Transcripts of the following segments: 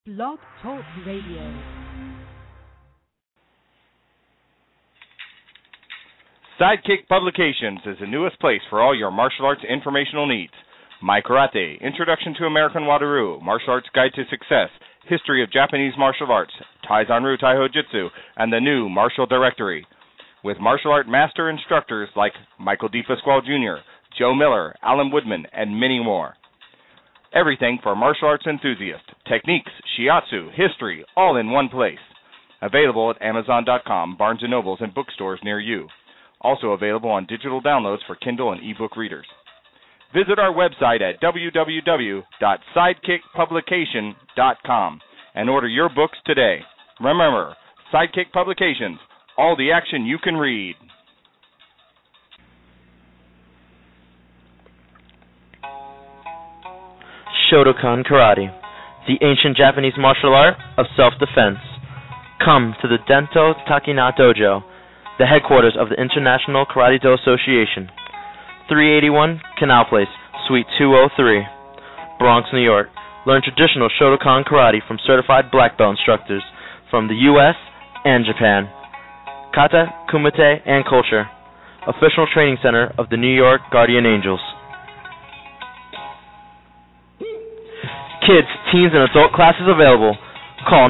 Blog Talk Radio. Sidekick Publications is the newest place for all your martial arts informational needs. My Karate, Introduction to American Wado-Ryu, Martial Arts Guide to Success, History of Japanese Martial Arts, Taizanryu Taiho Jitsu, and the new Martial Directory. With martial art master instructors like Michael D. Pasquale Jr., Joe Miller, Alan Woodman, and many more. Everything for martial arts enthusiasts, techniques, shiatsu, history, all in one place. Available at Amazon.com, Barnes & Nobles, and bookstores near you. Also available on digital downloads for Kindle and ebook readers. Visit our website at www.sidekickpublication.com and order your books today. Remember, Sidekick Publications, all the action you can read. Shotokan Karate, the ancient Japanese martial art of self-defense. Come to the Dento Takina Dojo, the headquarters of the International Karate-Do Association, 381 Canal Place, Suite 203, Bronx, New York. Learn traditional Shotokan Karate from certified black belt instructors from the U.S. and Japan. Kata, Kumite, and Culture, official training center of the New York Guardian Angels. Kids, teens, and adult classes available. Call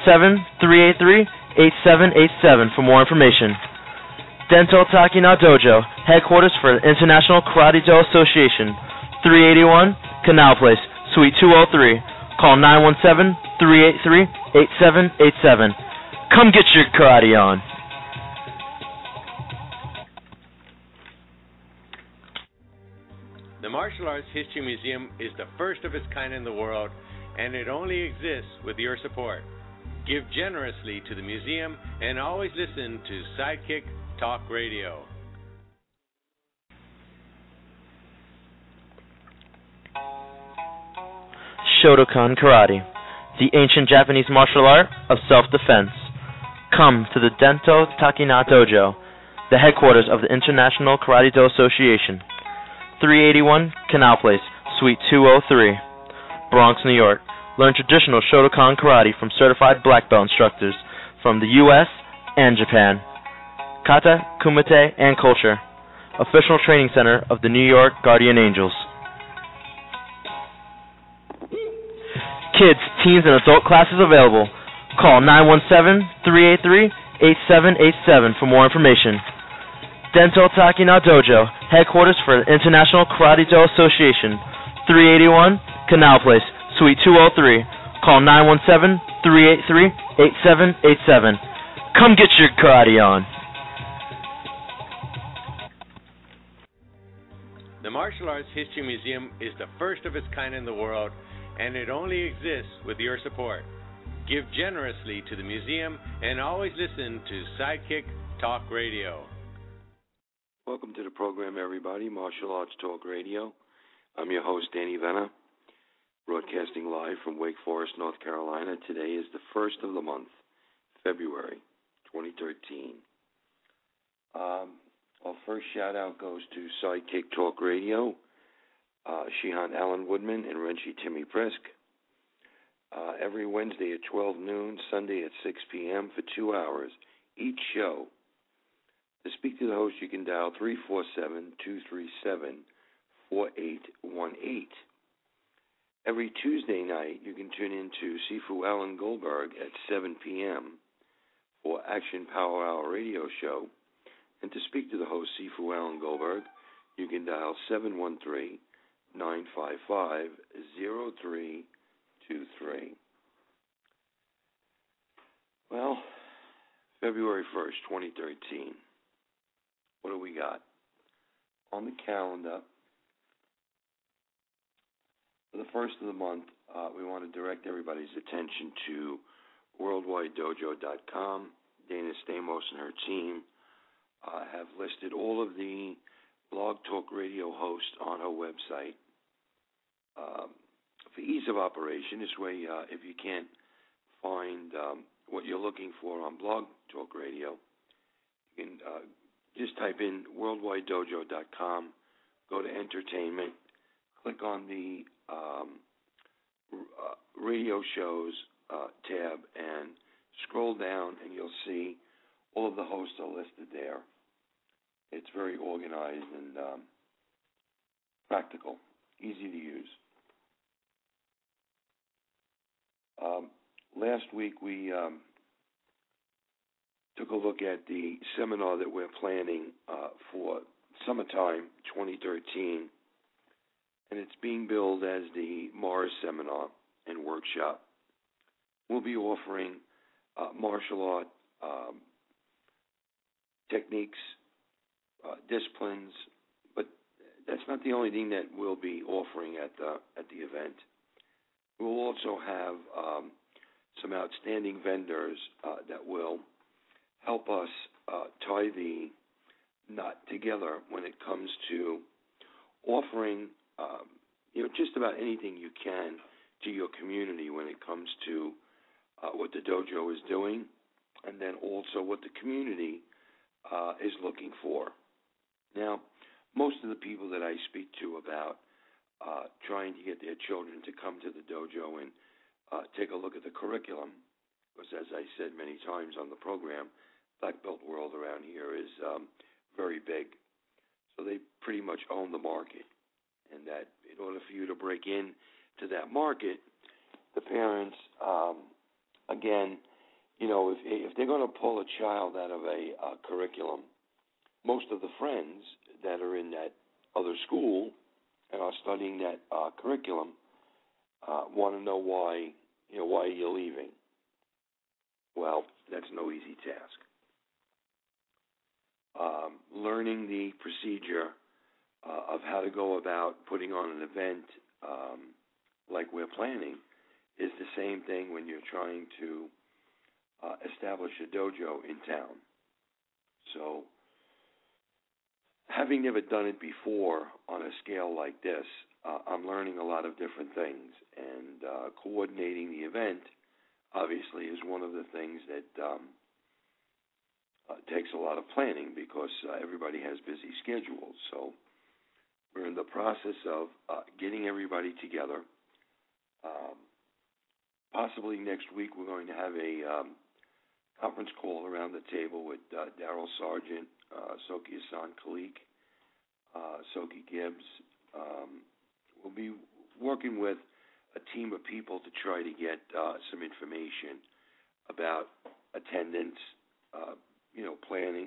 917-383-8787 for more information. Dento Takina Dojo, headquarters for the International Karate-Do Association, 381 Canal Place, Suite 203. Call 917-383-8787. Come get your karate on. The Martial Arts History Museum is the first of its kind in the world, and it only exists with your support. Give generously to the museum and always listen to Sidekick Talk Radio. Shotokan Karate, the ancient Japanese martial art of self-defense. Come to the Dento Takina Dojo, the headquarters of the International Karate-Do Association, 381 Canal Place, Suite 203, Bronx, New York. Learn traditional Shotokan Karate from certified black belt instructors from the U.S. and Japan. Kata, Kumite, and Culture, official training center of the New York Guardian Angels. Kids, teens, and adult classes available. Call 917-383-8787 for more information. Dento Takina Dojo, headquarters for the International Karate-Do Association, 381 Canal Place, Suite 203. Call 917-383-8787. Come get your karate on. The Martial Arts History Museum is the first of its kind in the world, and it only exists with your support. Give generously to the museum and always listen to Sidekick Talk Radio. Welcome to the program, everybody. Martial Arts Talk Radio. I'm your host, Danny Venna, broadcasting live from Wake Forest, North Carolina. Today is the first of the month, February 2013. Our first shout-out goes to Sidekick Talk Radio, Shihan Alan Woodman and Renshi Timmy Prisk. Every Wednesday at 12 noon, Sunday at 6 p.m. for 2 hours, each show. To speak to the host, you can dial 347-237-4818. Every Tuesday night, you can tune in to Sifu Alan Goldberg at 7 p.m. for Action Power Hour radio show. And to speak to the host, Sifu Alan Goldberg, you can dial 713-955-0323. Well, February 1st, 2013. What do we got? On the calendar, for the first of the month, we want to direct everybody's attention to worldwidedojo.com. Dana Stamos and her team have listed all of the Blog Talk Radio hosts on her website. For ease of operation, this way, if you can't find what you're looking for on Blog Talk Radio, you can just type in worldwidedojo.com, go to entertainment, click on the radio shows tab and scroll down, and you'll see all of the hosts are listed there. It's very organized and practical, easy to use. Last week we took a look at the seminar that we're planning for summertime 2013, and it's being billed as the Mars Seminar and Workshop. We'll be offering martial art techniques, disciplines, but that's not the only thing that we'll be offering at the event. We'll also have some outstanding vendors that will help us tie the knot together when it comes to offering just about anything you can to your community when it comes to what the dojo is doing, and then also what the community is looking for. Now, most of the people that I speak to about trying to get their children to come to the dojo and take a look at the curriculum, because as I said many times on the program, Black Belt world around here is very big. So they pretty much own the market. And that in order for you to break in to that market, the parents, again, if they're going to pull a child out of a curriculum, most of the friends that are in that other school and are studying that curriculum want to know why you're leaving. Well, that's no easy task. Learning the procedure of how to go about putting on an event like we're planning is the same thing when you're trying to establish a dojo in town. So, having never done it before on a scale like this, I'm learning a lot of different things, and coordinating the event obviously is one of the things that takes a lot of planning because everybody has busy schedules. So we're in the process of getting everybody together. Possibly next week we're going to have a conference call around the table with Daryl Sargent, Soki Hassan Khalik, Soki Gibbs. We'll be working with a team of people to try to get some information about attendance, planning.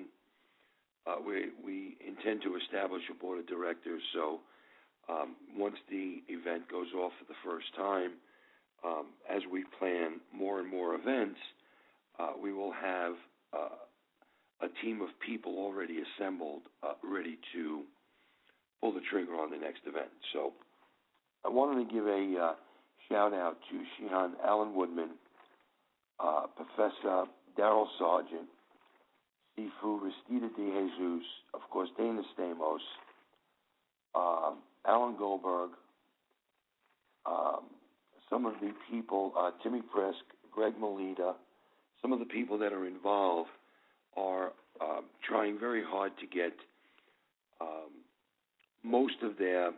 We intend to establish a board of directors, so once the event goes off for the first time, as we plan more and more events, we will have a team of people already assembled, ready to pull the trigger on the next event. So I wanted to give a shout-out to Shihan Alan Woodman, Professor Daryl Sargent, Sifu Restita de Jesus, of course, Dana Stamos, Alan Goldberg, some of the people, Timmy Prisk, Greg Melita, some of the people that are involved are trying very hard to get most of their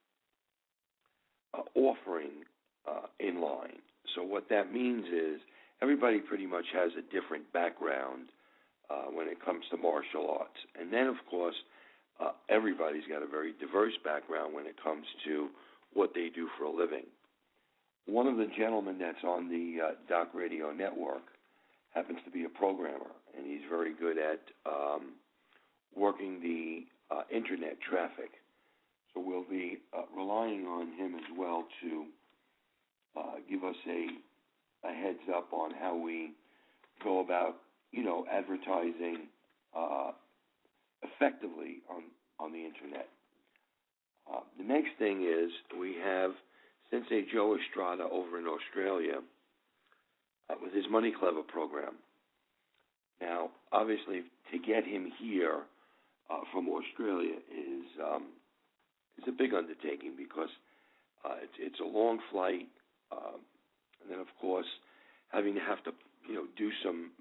offering in line. So what that means is everybody pretty much has a different background when it comes to martial arts. And then, of course, everybody's got a very diverse background when it comes to what they do for a living. One of the gentlemen that's on the Doc Radio Network happens to be a programmer, and he's very good at working the internet traffic. So we'll be relying on him as well to give us a heads up on how we go about, advertising effectively on the internet. The next thing is we have Sensei Joe Estrada over in Australia with his Money Clever program. Now, obviously, to get him here from Australia is a big undertaking because it's a long flight, and then of course having to have to do some.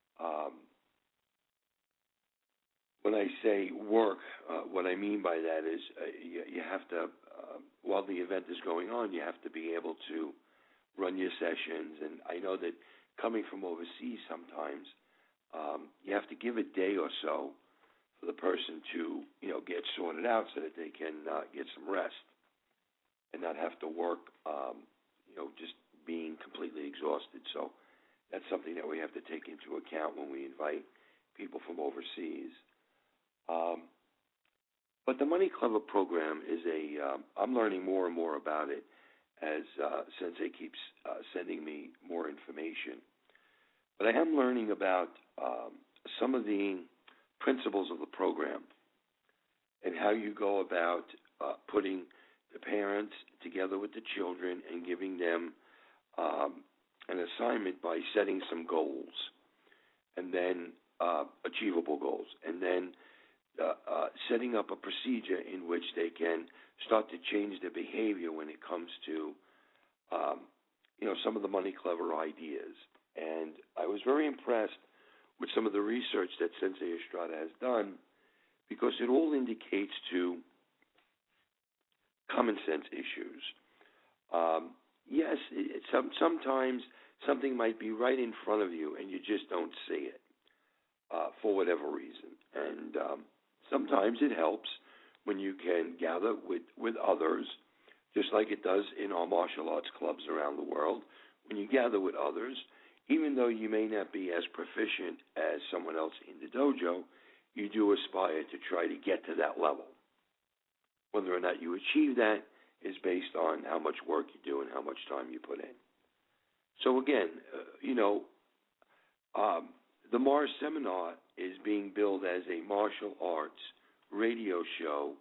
When I say work, what I mean by that is you have to, while the event is going on, you have to be able to run your sessions. And I know that coming from overseas sometimes, you have to give a day or so for the person to, get sorted out so that they can get some rest and not have to work, just being completely exhausted. So that's something that we have to take into account when we invite people from overseas. But the Money Clever program is I'm learning more and more about it as Sensei keeps sending me more information. But I am learning about some of the principles of the program and how you go about putting the parents together with the children and giving them an assignment by setting some goals, and then achievable goals, and then setting up a procedure in which they can start to change their behavior when it comes to, some of the Money Clever ideas. And I was very impressed with some of the research that Sensei Estrada has done, because it all indicates to common sense issues. Yes, sometimes something might be right in front of you and you just don't see it for whatever reason. And sometimes it helps when you can gather with others, just like it does in our martial arts clubs around the world. When you gather with others, even though you may not be as proficient as someone else in the dojo, you do aspire to try to get to that level. Whether or not you achieve that is based on how much work you do and how much time you put in. So again, the Mars Seminar is being billed as a martial arts radio show.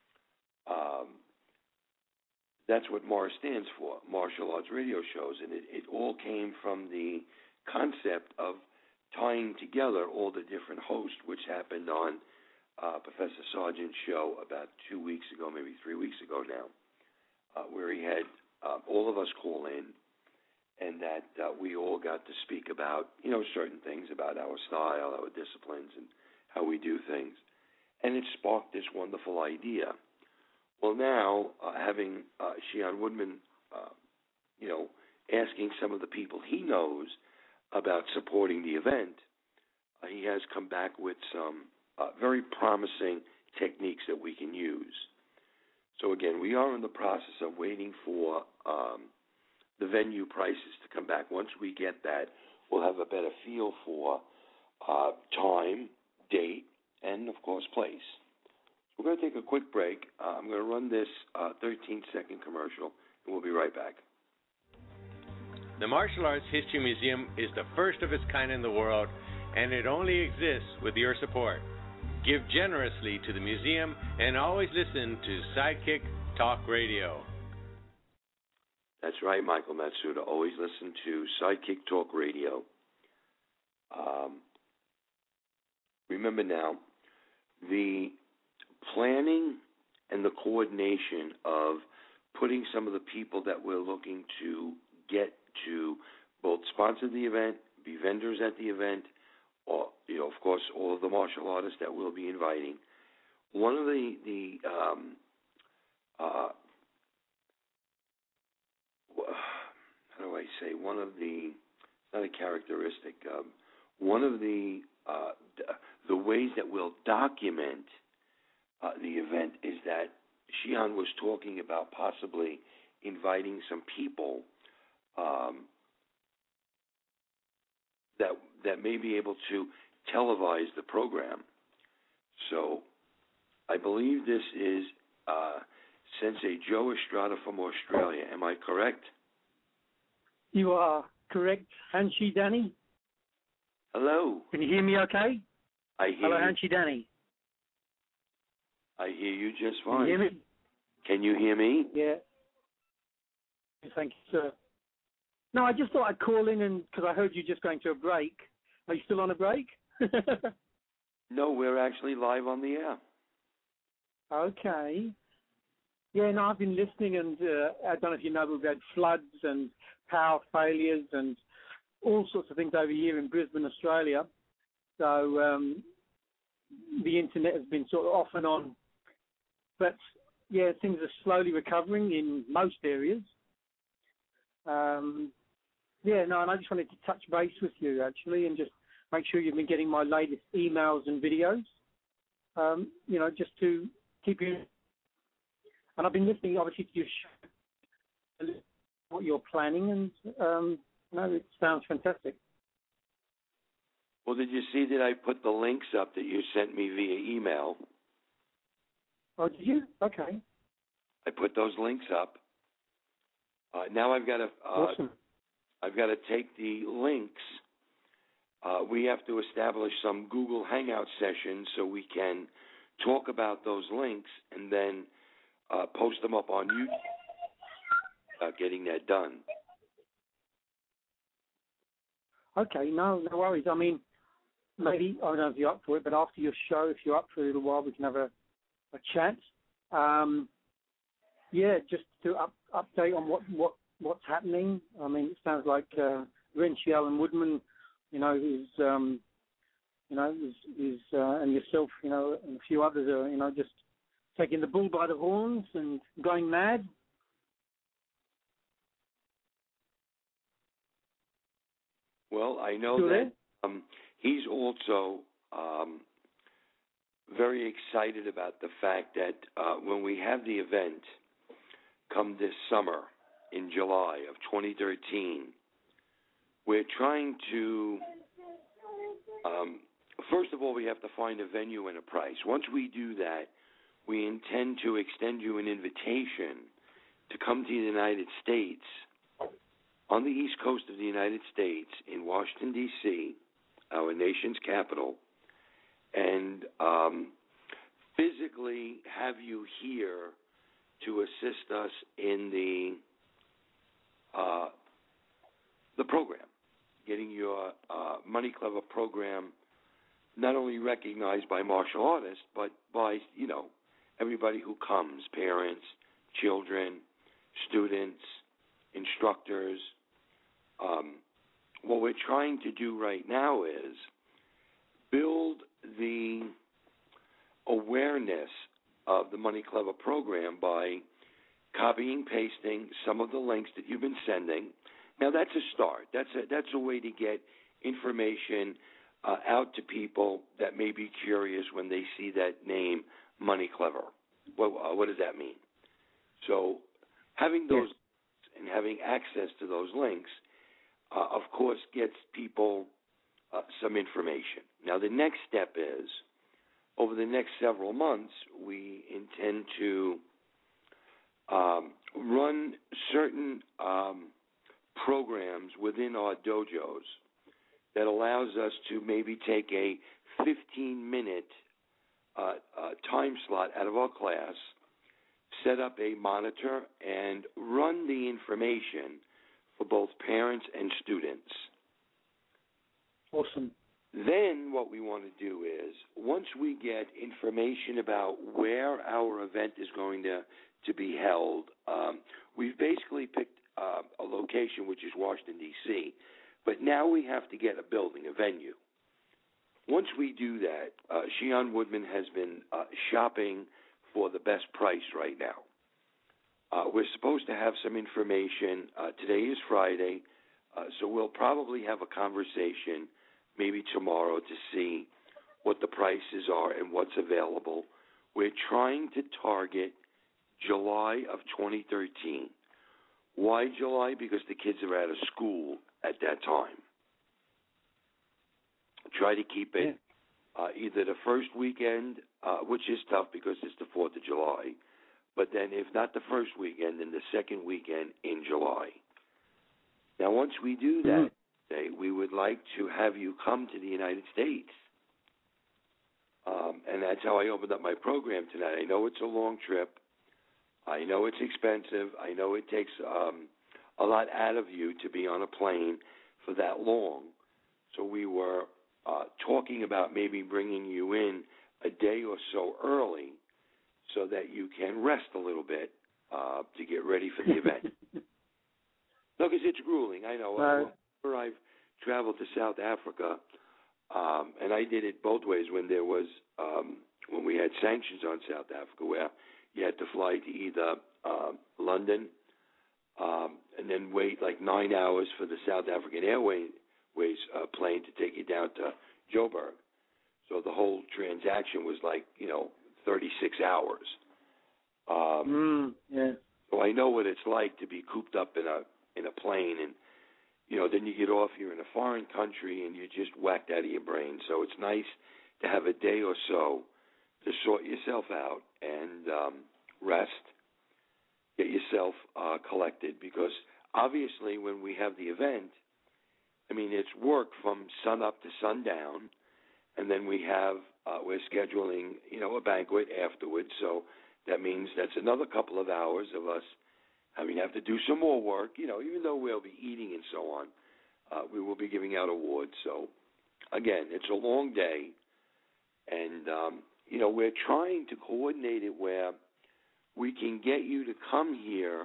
That's what Mars stands for, martial arts radio shows. And it all came from the concept of tying together all the different hosts, which happened on Professor Sargent's show about 2 weeks ago, maybe 3 weeks ago now, where he had all of us call in, and that we all got to speak about, certain things about our style, our disciplines, and how we do things. And it sparked this wonderful idea. Well, now, having Shihan Woodman, asking some of the people he knows about supporting the event, he has come back with some very promising techniques that we can use. So again, we are in the process of waiting for the venue prices to come back. Once we get that, we'll have a better feel for time, date, and, of course, place. We're going to take a quick break. I'm going to run this 13-second commercial, and we'll be right back. The Martial Arts History Museum is the first of its kind in the world, and it only exists with your support. Give generously to the museum and always listen to Sidekick Talk Radio. That's right, Michael Matsuda. Always listen to Sidekick Talk Radio. Remember now, the planning and the coordination of putting some of the people that we're looking to get to both sponsor the event, be vendors at the event, or, of course, all of the martial artists that we'll be inviting. One of not a characteristic, one of the ways that we'll document the event is that Shihan was talking about possibly inviting some people that may be able to televise the program. So I believe this is Sensei Joe Estrada from Australia. Am I correct? You are correct. Hanshi Danny? Hello. Can you hear me okay? I hear Hello, you. Hanshi Danny. I hear you just Can fine. you hear me? Can you hear me? Yeah. Thank you, sir. No, I just thought I'd call in because I heard you just going to a break. Are you still on a break? No, we're actually live on the air. Okay. Yeah, no, I've been listening, and I don't know if you know, we've had floods and power failures and all sorts of things over here in Brisbane, Australia. So the internet has been sort of off and on. But, yeah, things are slowly recovering in most areas. and I just wanted to touch base with you, actually, and just make sure you've been getting my latest emails and videos, just to keep you. And I've been listening, obviously, to your show, what you're planning, and, it sounds fantastic. Well, did you see that I put the links up that you sent me via email? Oh, did you? Okay. I put those links up. Now I've got to awesome. I've got to take the links. We have to establish some Google Hangout sessions so we can talk about those links and then post them up on YouTube. Getting that done. Okay, no worries. I mean, maybe, I don't know if you're up for it, but after your show, if you're up for a little while, we can have a chat. Just to update on what's happening. I mean, it sounds like Renshi Allen Woodman, is and yourself, and a few others are, just taking the bull by the horns and going mad. Well, I know that he's also very excited about the fact that when we have the event come this summer in July of 2013, we're trying to, first of all, we have to find a venue and a price. Once we do that, we intend to extend you an invitation to come to the United States, on the East Coast of the United States, in Washington, D.C., our nation's capital, and physically have you here to assist us in the program, getting your Money Clever program not only recognized by martial artists, but by, everybody who comes, parents, children, students, instructors. What we're trying to do right now is build the awareness of the Money Clever program by copying, pasting some of the links that you've been sending. Now, that's a start. That's a way to get information out to people that may be curious when they see that name, Money Clever. What does that mean? So having those and having access to those links, of course, gets people some information. Now, the next step is, over the next several months, we intend to run certain programs within our dojos that allows us to maybe take a 15-minute time slot out of our class, set up a monitor, and run the information for both parents and students. Awesome. Then what we want to do is, once we get information about where our event is going to be held, we've basically picked a location, which is Washington, D.C., but now we have to get a building, a venue. Once we do that, Shion Woodman has been shopping for the best price right now. We're supposed to have some information. Today is Friday, so we'll probably have a conversation maybe tomorrow to see what the prices are and what's available. We're trying to target July of 2013. Why July? Because the kids are out of school at that time. Try to keep it either the first weekend, which is tough because it's the 4th of July, but then if not the first weekend, then the second weekend in July. Now, once we do that, we would like to have you come to the United States. And that's how I opened up my program tonight. I know it's a long trip. I know it's expensive. I know it takes a lot out of you to be on a plane for that long. So we were talking about maybe bringing you in a day or so early so that you can rest a little bit to get ready for the event. No, because it's grueling. I know. Whenever I've traveled to South Africa, and I did it both ways when there was when we had sanctions on South Africa, where you had to fly to either London, and then wait like 9 hours for the South African Airways plane to take you down to Joburg. So the whole transaction was like, 36 hours. Yeah. So I know what it's like to be cooped up in a plane, and then you get off. You're in a foreign country, and you're just whacked out of your brain. So it's nice to have a day or so to sort yourself out and rest, get yourself collected, because obviously when we have the event, it's work from sun up to sundown, and then we're scheduling, a banquet afterwards. So that means that's another couple of hours of us have to do some more work. Even though we'll be eating and so on, we will be giving out awards. So again, it's a long day, and we're trying to coordinate it where we can get you to come here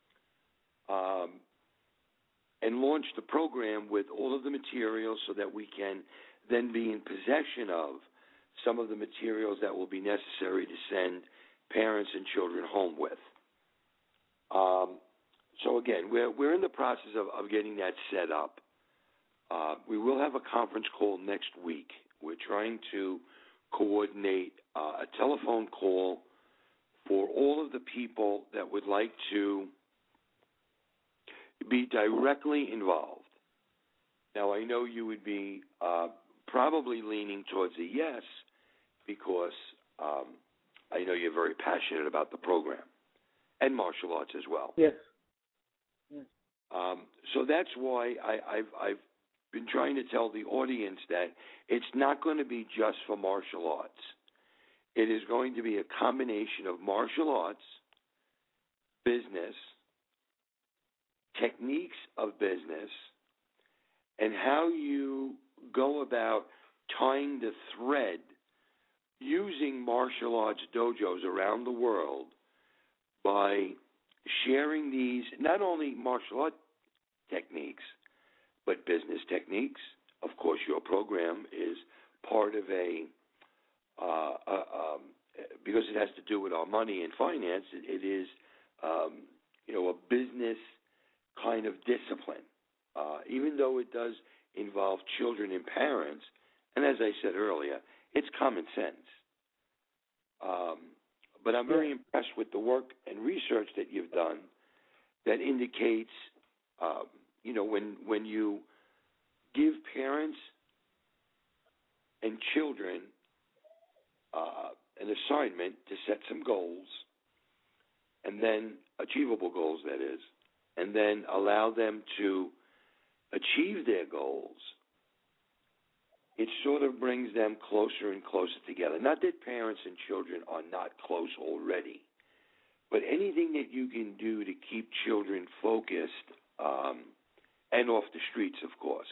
and launch the program with all of the materials, so that we can then be in possession of some of the materials that will be necessary to send parents and children home with. So again, we're in the process of getting that set up. We will have a conference call next week. We're trying to coordinate a telephone call for all of the people that would like to be directly involved. Now, I know you would be probably leaning towards a yes, because I know you're very passionate about the program and martial arts as well. Yes. So that's why I've been trying to tell the audience that it's not going to be just for martial arts. It is going to be a combination of martial arts, business, techniques of business, and how you go about tying the thread using martial arts dojos around the world by sharing these, not only martial art techniques, but business techniques. Of course, your program is part of because it has to do with our money and finance, it is, a business kind of discipline. Even though it does involve children and parents, and as I said earlier, it's common sense. But I'm very impressed with the work and research that you've done that indicates, when you give parents and children an assignment to set some goals, and then achievable goals, that is, and then allow them to achieve their goals, it sort of brings them closer and closer together. Not that parents and children are not close already, but anything that you can do to keep children focused and off the streets, of course,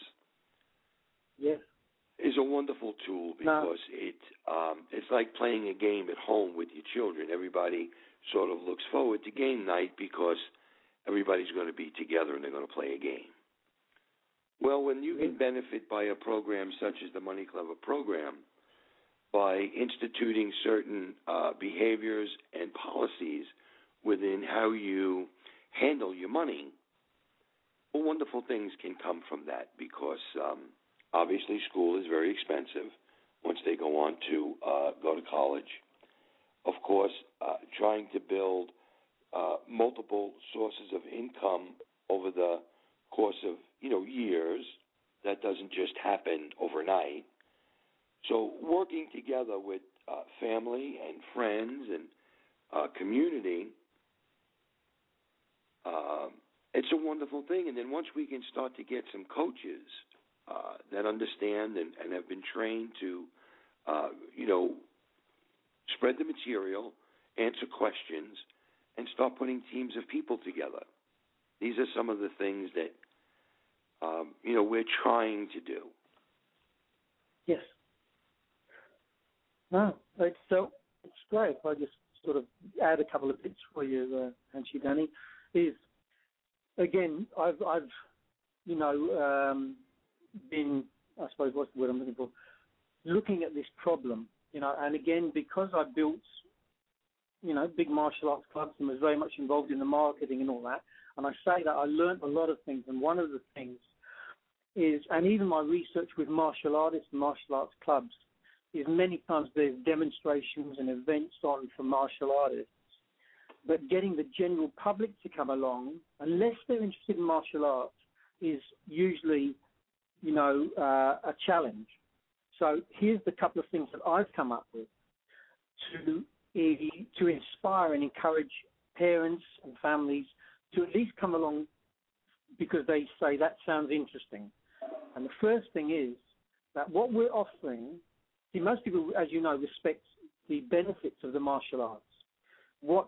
is a wonderful tool, because it's like playing a game at home with your children. Everybody sort of looks forward to game night because everybody's going to be together and they're going to play a game. Well, when you can benefit by a program such as the Money Clever program, by instituting certain behaviors and policies within how you handle your money, well, wonderful things can come from that, because obviously school is very expensive once they go on to go to college. Of course, trying to build multiple sources of income over the course of years, that doesn't just happen overnight. So working together with family and friends and community, it's a wonderful thing. And then once we can start to get some coaches that understand and have been trained to spread the material, answer questions, and start putting teams of people together. These are some of the things that we're trying to do. Yes. No, it's great. I just sort of add a couple of bits for you, Hanshi Danny. Is again, I've been, I suppose, what's the word I'm looking for? Looking at this problem, and again, because I built, big martial arts clubs and was very much involved in the marketing and all that, And I say that I learned a lot of things, and one of the things is, and even my research with martial artists and martial arts clubs, is many times there's demonstrations and events on for martial artists, but getting the general public to come along, unless they're interested in martial arts, is usually, a challenge. So here's the couple of things that I've come up with to inspire and encourage parents and families to at least come along because they say that sounds interesting. And the first thing is that what we're offering, most people, as you know, respect the benefits of the martial arts. What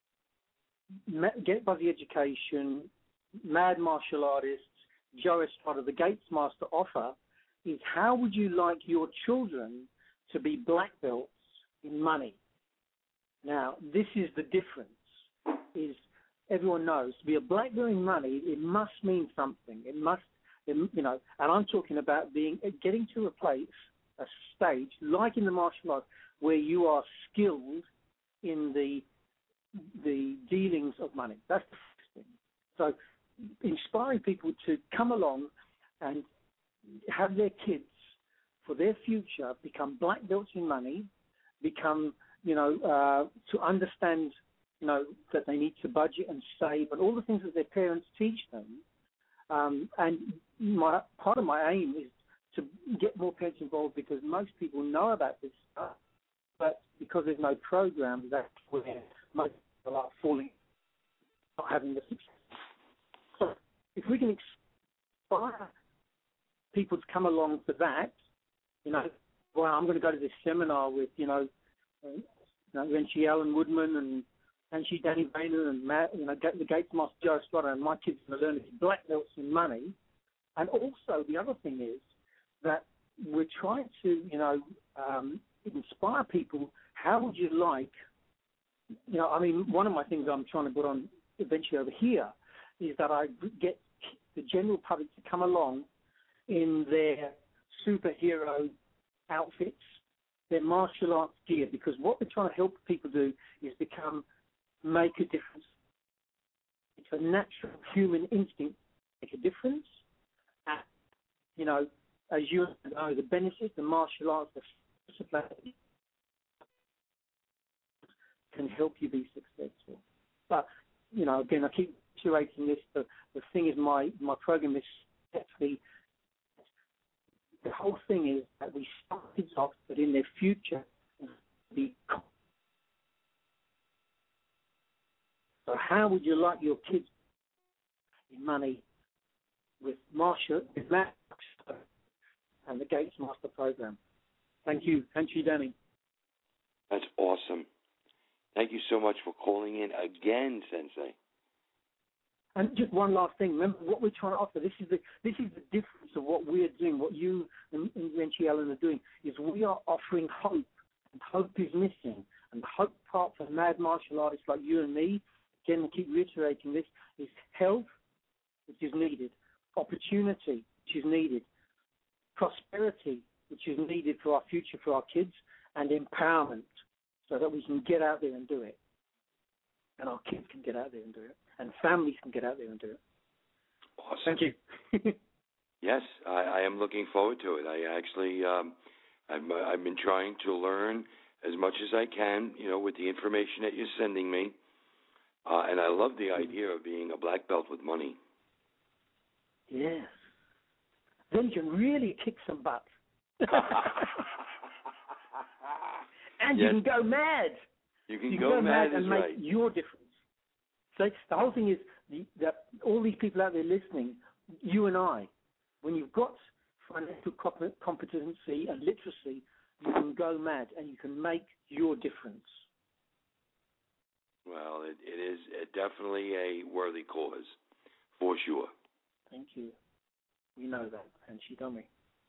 Get Buzzy Education, Mad Martial Artists, Joe Estrada, the Gates Master offer is how would you like your children to be black belts in money? Now, this is the difference, is everyone knows to be a black belt in money, it must mean something. It must, and I'm talking about getting to a place, a stage, like in the martial arts, where you are skilled in the dealings of money. That's the first thing. So inspiring people to come along and have their kids, for their future, become black belts in money, become, to understand, that they need to budget and save, and all the things that their parents teach them. And part of my aim is to get more parents involved, because most people know about this stuff, but because there's no program, that's where most people are falling, not having the success. So if we can inspire people to come along for that, I'm going to go to this seminar with, Renshi Allen Woodman and she Danny Boehner and Matt, the Gates Master Joe Estrada, and my kids are going to learn black belts in money. And also the other thing is that we're trying to, inspire people. How would you like, one of my things I'm trying to put on eventually over here is that I get the general public to come along in their superhero outfits, their martial arts gear, because what we're trying to help people do is make a difference. It's a natural human instinct to make a difference. And, as you know, the benefits, the martial arts, the discipline can help you be successful. But, again, I keep curating this. The thing is, my program is actually, the whole thing is that we start kids off, but in their future, so how would you like your kids in money with Matt and the Gates Master program? Thank you. Thank you, Danny. That's awesome. Thank you so much for calling in again, Sensei. And just one last thing. Remember what we're trying to offer. This is the difference of what we're doing. What you and Renshi Allen are doing is we are offering hope, and hope is missing. And the hope part for mad martial artists like you and me, again, I keep reiterating this, is health, which is needed, opportunity, which is needed, prosperity, which is needed for our future, for our kids, and empowerment, so that we can get out there and do it, and our kids can get out there and do it, and families can get out there and do it. Awesome. Thank you. Yes, I am looking forward to it. I actually, I've been trying to learn as much as I can, with the information that you're sending me, and I love the idea of being a black belt with money. Yes. Then you can really kick some butt. And yes. You can go mad. You can go mad and make your difference. So the whole thing is that all these people out there listening, you and I, when you've got financial competency and literacy, you can go mad and you can make your difference. Well, it is definitely a worthy cause, for sure. Thank you. We know that, and she told me.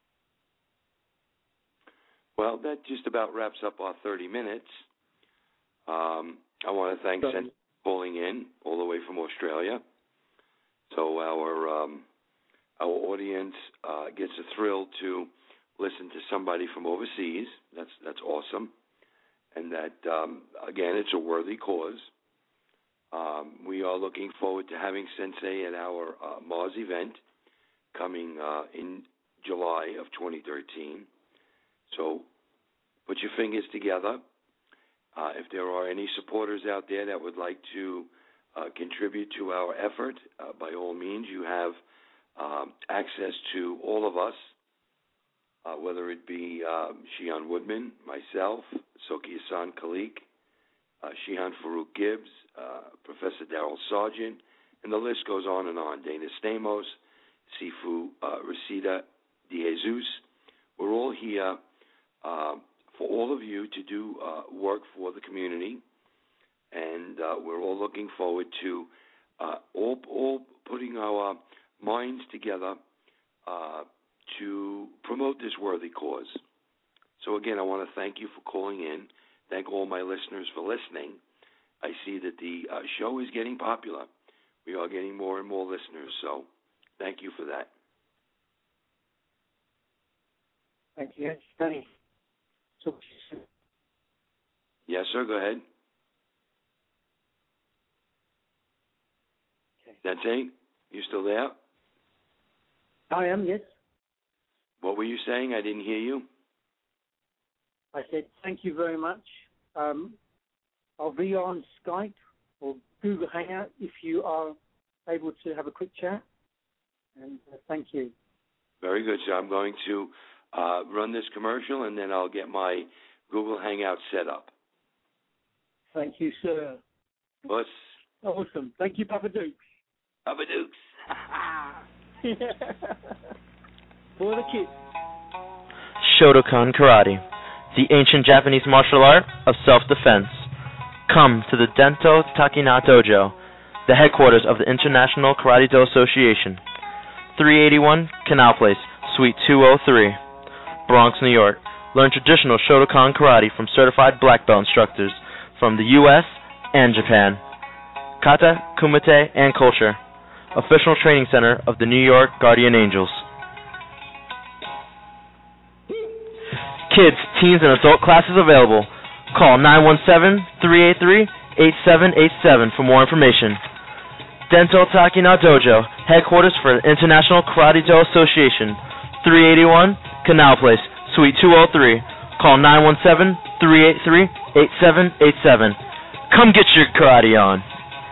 Well, that just about wraps up our 30 minutes. I want to thank Sensei for calling in all the way from Australia. So our audience gets a thrill to listen to somebody from overseas. That's awesome. And that, again, it's a worthy cause. We are looking forward to having Sensei at our Mars event coming in July of 2013. So put your fingers together. If there are any supporters out there that would like to contribute to our effort, by all means, you have access to all of us, whether it be Shihan Woodman, myself, Soki Hassan Khalik, Shihan Farouk Gibbs, Professor Darrell Sargent, and the list goes on and on. Dana Stamos, Sifu Reseda De Jesus. We're all here for all of you to do work for the community, and we're all looking forward to all putting our minds together to promote this worthy cause. So again, I want to thank you for calling in. Thank all my listeners for listening. I see that the show is getting popular. We are getting more and more listeners, so thank you for that. Thank you. Thank you. Yes, sir, go ahead. Okay. That's it? You still there? I am, yes. What were you saying? I didn't hear you. I said thank you very much. I'll be on Skype or Google Hangout if you are able to have a quick chat. And thank you. Very good, sir. I'm going to run this commercial, and then I'll get my Google Hangout set up. Thank you, sir. Puss. Awesome. Thank you, Papa Dukes. Papa Dukes. For the kids. Shotokan Karate, the ancient Japanese martial art of self-defense. Come to the Dento Takina Dojo, the headquarters of the International Karate-Do Association. 381 Canal Place, Suite 203, Bronx, New York. Learn traditional Shotokan Karate from certified black belt instructors from the U.S. and Japan. Kata, Kumite, and Culture. Official training center of the New York Guardian Angels. Kids, teens, and adult classes available. Call 917-383-8787 for more information. Dento Takina Dojo, headquarters for the International Karate-Do Association, 381 Canal Place, Suite 203. Call 917-383-8787. Come get your karate on.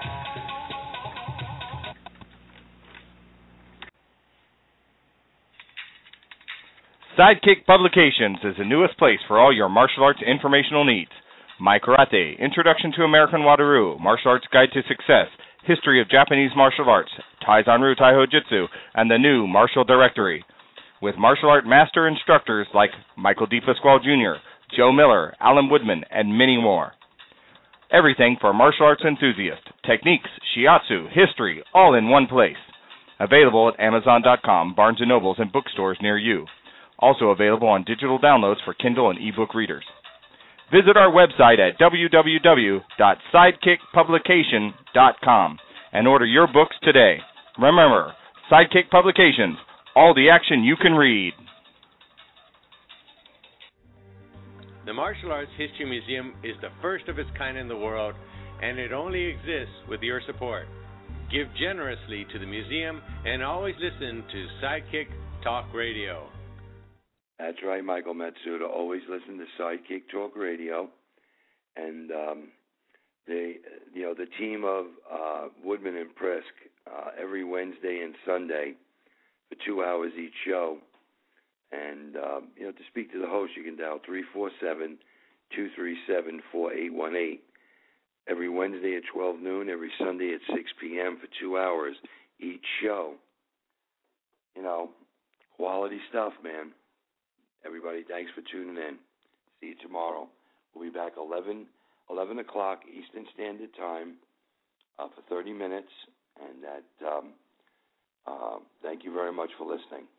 Sidekick Publications is the newest place for all your martial arts informational needs. My Karate, Introduction to American Wado-Ryu, Martial Arts Guide to Success, History of Japanese Martial Arts, Taizanru Taiho Jitsu, and the new Martial Directory. With martial art master instructors like Michael D. Pasquale Jr., Joe Miller, Alan Woodman, and many more. Everything for martial arts enthusiasts, techniques, shiatsu, history, all in one place. Available at Amazon.com, Barnes & Nobles, and bookstores near you. Also available on digital downloads for Kindle and ebook readers. Visit our website at www.sidekickpublication.com and order your books today. Remember, Sidekick Publications, all the action you can read. The Martial Arts History Museum is the first of its kind in the world, and it only exists with your support. Give generously to the museum and always listen to Sidekick Talk Radio. That's right, Michael Matsuda. Always listen to Sidekick Talk Radio, and the team of Woodman and Prisk every Wednesday and Sunday for 2 hours each show. And to speak to the host, you can dial 347-237-4818. Every Wednesday at 12 noon, every Sunday at 6 p.m. for 2 hours each show. Quality stuff, man. Everybody, thanks for tuning in. See you tomorrow. We'll be back 11 o'clock Eastern Standard Time for 30 minutes. And thank you very much for listening.